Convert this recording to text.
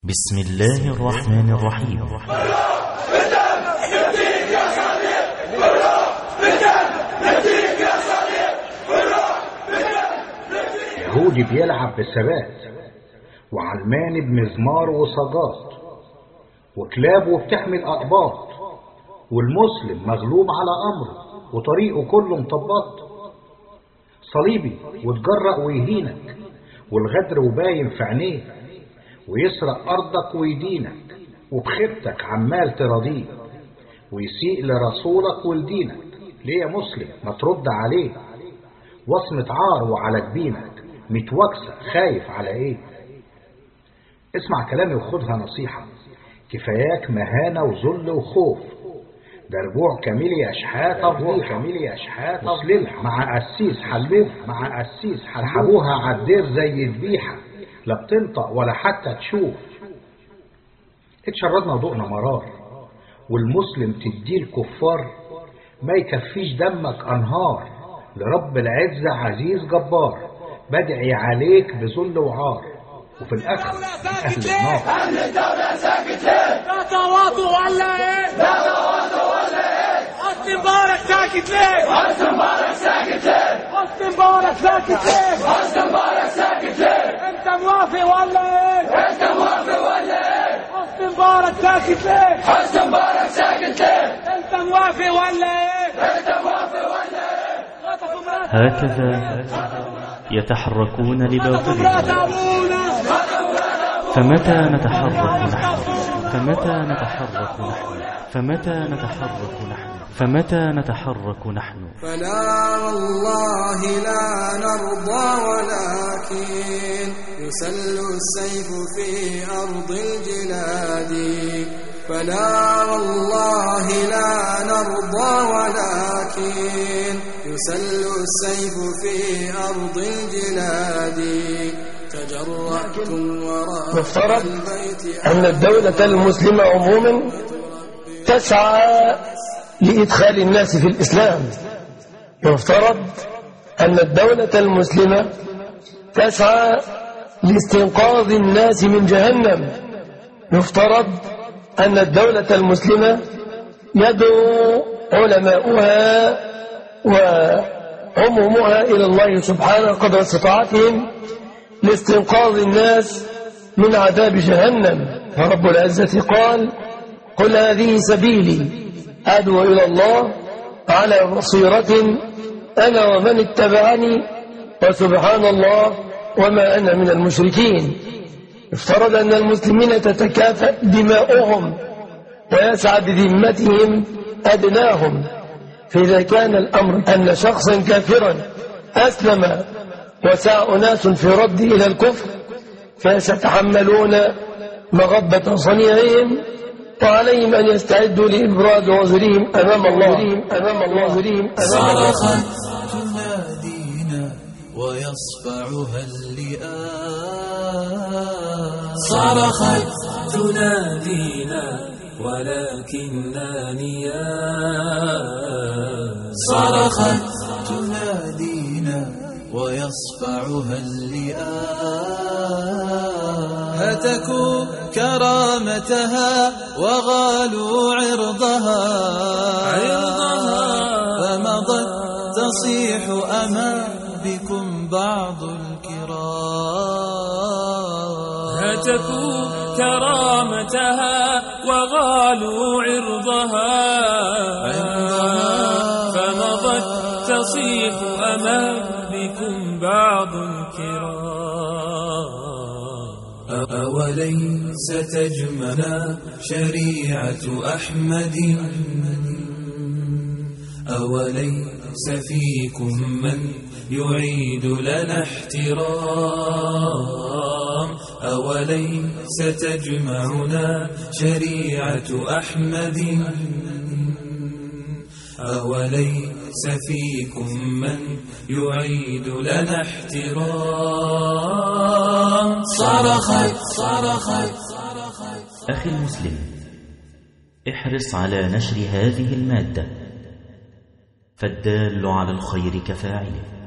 بسم الله الرحمن الرحيم. يهودي بيلعب بالثبات، وعلماني بمزمار وصاجات، وكلابه بتحمل أقباط، والمسلم مغلوب على أمره وطريقه كله مطبط. صليبي وتجرأ ويهينك، والغدر وباين في عينيه، ويسرق أرضك ويدينك، وبخيبتك عمال تراضيه، ويسيء لرسولك ولدينك. ليه يا مسلم ما ترد عليه؟ وصمة عار وعلى جبينك، متوكسة خايف على ايه؟ اسمع كلامي وخدها نصيحة، كفاياك مهانة وذل وخوف. ده رجوع كامل يا شحات، مسلمها مع قسيس حلبوها عالدير زي ذبيحة، لا بتنطق ولا حتى تشوف. اتشردنا وضوءنا مرار، والمسلم تديه الكفار، ما يكفيش دمك أنهار. لرب العزة عزيز جبار، بدعي عليك بذل وعار، وفي الآخر أهل النار. أهل الدولة ساكت ليه؟ لا تواطؤ ولا إيه؟ حسني مبارك ساكت ليه؟ حسني مبارك ساكت ليه؟ أنت موافق ولا إيه؟ حسني مبارك ساكت ليه؟ أنت موافق ولا إيه؟ هكذا يتحركون لباطلهم، فمتى نتحرك نحن؟ فلا والله لا نرضى، ولكن يسل السيف في أرض الجلاد. فلا والله لا نرضى، ولكن يسل السيف في أرض الجلاد. تجرأتم وراء يفترض البيت أن الدولة المسلمة عموما تسعى لإدخال الناس في الإسلام. يفترض أن الدولة المسلمة تسعى لاستنقاذ الناس من جهنم. يفترض أن الدولة المسلمة يدعو علماؤها وعمومها إلى الله سبحانه قدر استطاعتهم لاستنقاذ الناس من عذاب جهنم. فرب العزة قال: قل هذه سبيلي أدعو إلى الله على بصيرة أنا ومن اتبعني وسبحان الله وما أنا من المشركين. افترض أن المسلمين تتكافأ دماؤهم ويسعى بذمتهم أدناهم. فإذا كان الأمر أن شخصا كافرا أسلم وسعى أناس في رد إلى الكفر، فسيتحملون مغبة صنيعهم، وعليهم أن يستعدوا لإبراز عذرهم أمام الله. صرخت تنادينا ويصفعها اللئام، صرخت تنادينا ولكننا نيام، صرخت تنادينا ويصفعها اللئام. هتكوا كرامتها وغالوا عرضها، فمضت تصيح أما بكم بعض الكرام. هتكوا كرامتها وغالوا عرضها، فمضت تصيح أمام بكم بعض الكرام. أوليس تجمعنا شريعة أحمد، أوليس فيكم من يعيد لنا احترام، أوليس تجمعنا شريعة أحمد، أوليس فيكم من يعيد لنا احترام. صرخت أخي المسلم، احرص على نشر هذه المادة، فالدال على الخير كفاعله.